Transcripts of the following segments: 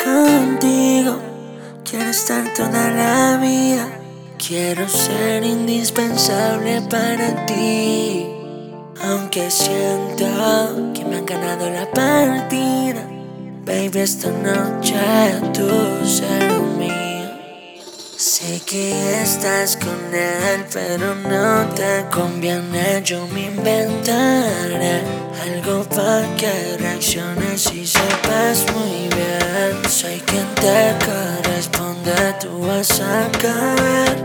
Contigo quiero estar toda la vida. Quiero ser indispensable para ti. Aunque siento que me han ganado la partida, baby, esta noche tú serás mía. Sé que estás con él, pero no te conviene. Yo me inventaré algo para que reacciones y sepas muy bien. Soy quien te corresponde, tú vas a caer,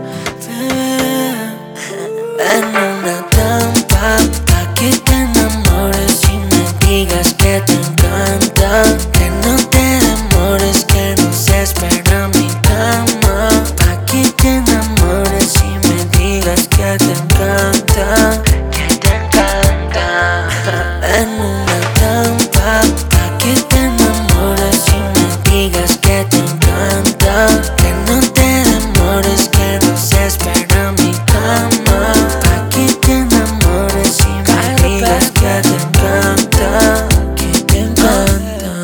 bebé, en una trampa pa' que te enamores y me digas que te encanta. Que no te demores, que no se espera mi cama. Pa' que te enamores y me digas que te encanta. Que te encanta. En una trampa pa' que te enamores y me digas que te encanta. Que no te demores, que no se espera mi cama. Pa' que te enamores y me digas que te encanta. Que te encanta.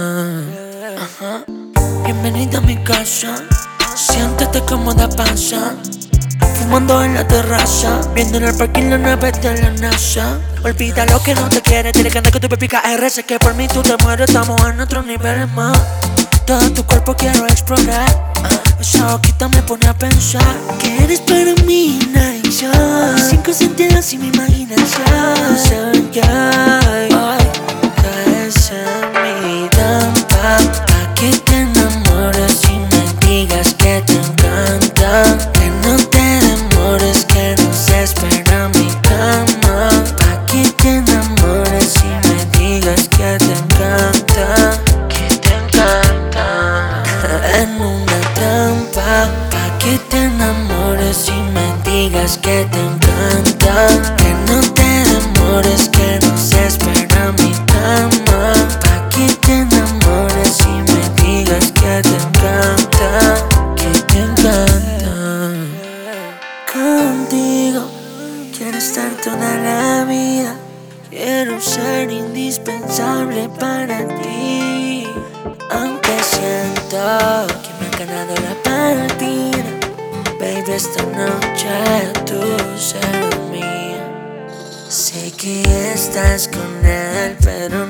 Ajá. Bienvenida a mi casa, siéntate cómoda, pasa. Fumando en la terraza, viendo en el parking la nave de la NASA. Olvida lo que no te quiere, dile que anda con tu baby KR. Sé que por mí tú te mueres, estamos en otros niveles más. Todo tu cuerpo quiero explorar. Esa boquita me pone a pensar que eres para mí nice. Mis 5 sentidos y mi imaginación saben que hoy caes en mi trampa. Pa' que te enamores y me digas que te encanta. Que no te demores, que no se espera mi cama. Pa' que te enamores y me digas que te encanta. Que te encanta. En una trampa pa' que te enamores y me digas que te encanta. Que no te demores, que no se espera mi cama. Pa' que te enamores y me digas que te encanta. Que te encanta. Contigo quiero estar toda la vida. Quiero ser indispensable para ti. Aunque siento que me han ganado la partida, baby, esta noche tú serás mía. Sé que estás con él, pero